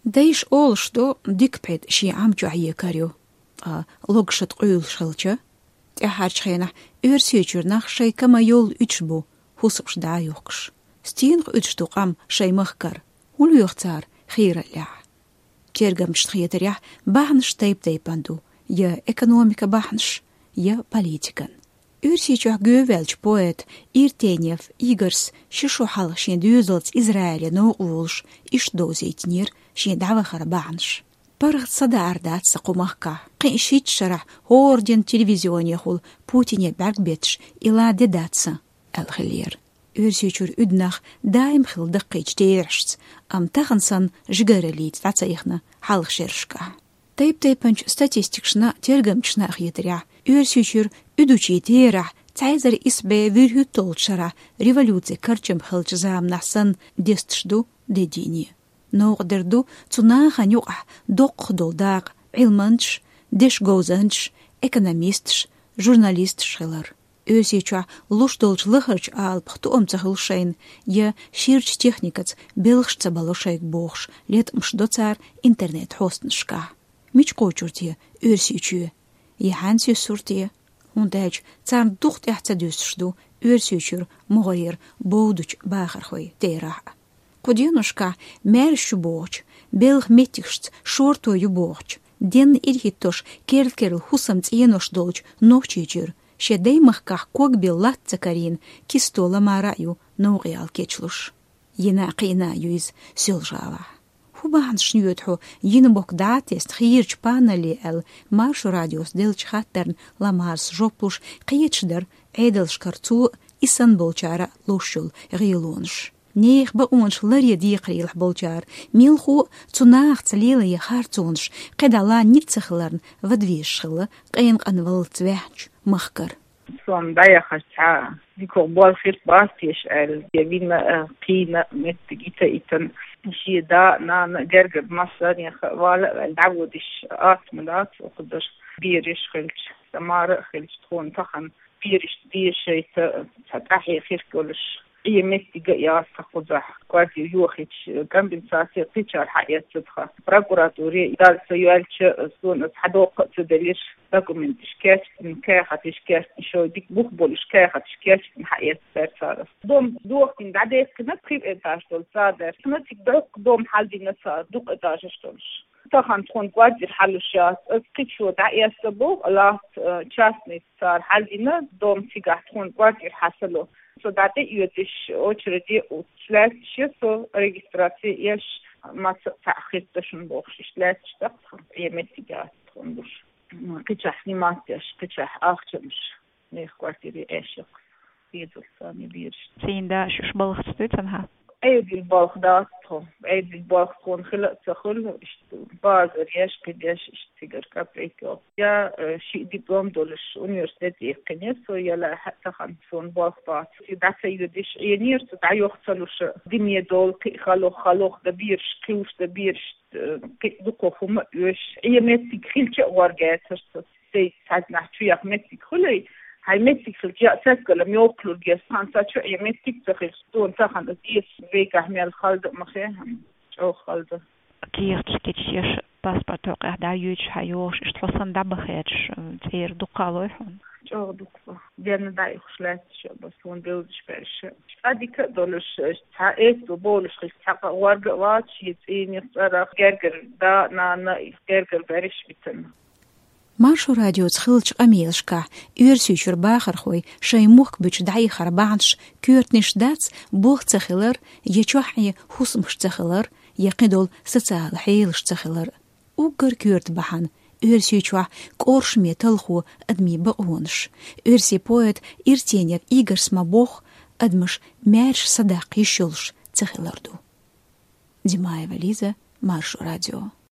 دايش أولشتو ديكبيد شي عام جوعية كاريو لوغشت قيول شلچة تحارش خينا أرسيجرناخ شي كما يول أجبو هوسبش دايوكش ستينغ أجتو قام شي مخكر ولو يختار خير اللع تيرغم شتخيتريح باحنش تايب باندو يا экономика باحنش يا политикан أرسيجر جوفيلج بويت إيرتينيف إيغرس ششو حال شين دوزلت إسرائيل نوغولش إش دوزيتنير شين دعوة خربانش برغت صدا عردات سقو مخكا قيشيت شرح هوردين تلفزيون يخول بوتين برق بيتش إلا ديداتسا الخلير أرسيجر أدناخ دايم خل دقيج تيرشت أم تخنسان جغرليت تعطيخنا حالخ شرشكا تايبنش статистикшна тергамчна хитря أرسيجر أدوشي تيرح تعزر إسبي ويرهو تولشرا ريفولوزي كرچم خلچ زام نحسن ديستشدو ديديني نوغدردو تناخا نيوقح دوق دولداق علمانش ديش غوزانش экономистш журналист шелар أرسيجر لوش دولش لخرج بختو تخلشين يا شيرч техникац белхшца балошайк бохш лет мшдоцар интернет хостншка ميش قوچورتي أرسيجر يحانسي سورتي هنداج تان دوخت احتدوسشدو أرسيجر مغير بودوش باخر خوي تيراح قدينوشكا مارشو بوغش بلغ ميتيخشت شورتو يبوغش دين إلهيتوش كيرل حسمت ينوش دولج نوچيجر شداي مخكاح كوك بلات تكارين كيستولا ما رأيو نوغيال كيچلوش يناقينا يويز سيلجاوا Хубан шнюетхо йинбок датест хирч панали эл марш радиос делч хаттерн ламарс жоплуш киечдер эделш карцу исан болчара лошул рилонш нех ба онш ларья дикрил болчар милху цунах цлила я харцунш кедала ницхларн вадвишхла кайн канвал цвяч махкар son daya khacha diko bol khir bastish al yevina qina metgita itan شي دا نا جرجب مصر يا ولا العودش آتملات وقدر بيرش خلش سمار خلش تكون طخن بيرش دي شيء تتحي خير كلش هي متي يا تخوزح قاعد يوخش كم بنساسي تيشر حياة صدقة بروكراتوري دال سيالش سون حدوق تدليش دوكمنت شكاش من كاخة شكاش شو ديك بوخ بولش كاخة شكاش من حياة سارس دوق من بعدين كنا تخيب إنتاج دول صادر كنا دوم حال دي نصار دوق إنتاج اشتولش طخن تكون قاعد الحلوشات قيت شو دعية سبوق الله تشاسني صار حال دينا دوم تيجا تكون قاعد الحسلو so that you dish очереди utslashje so registratie ish mas ta'khitshn bokhshlach taq yemetiga tkhundush qitah nimatsh qitah akhchmsh ne kwartiri eshq yedulsani birsh sinda shush balghstutsanha ايدي الباخداتو ايدي الباخون خلق تخل بازر يش قديش اشتغل كابريكو يا شي دبلوم دولش universiteit يقنيس ويلا حتى خمسون باخدات داسا يدش ينير تدعيو خلوش دنيا دول خلوخ دبيرش كيوش دبيرش دوكو فما يش يمتي خلچ ورغات سي ساعتنا تشيخ متي خلي هاي متك في الجاء سكلم يوكلو الجسان ساتشو أي متك تخيل ستون تخن ديس بيك أحمي الخالد مخيهم أو خالد كيرتش كيتشيش باسبورت وقع دايوش هايوش اشتفصن دبخيتش تير دقالويحون أو دقفة دينا دايوش لاتش بس هون بيوزش برش أديك دولش تايت وبولش خيس تحقق ورق واتش يتين يصرخ جرجر دا نانا جرجر برش بتن مارشو راديو تخلش أميلشكا أرسيجر باخر خوي شي موخ بيش دعي خربانش كورتنش داتس بوخ تخلر يچوحي حسمش تخلر يقدول ستال حيلش تخلر وقر كورت بحن أرسيجوح كورش ميتلخو أدمي بقونش أرسي بويت إرتينيك إيجر سما بوخ أدمش مارش صداق يشلش تخلردو ديمايا وليزة مارشو راديو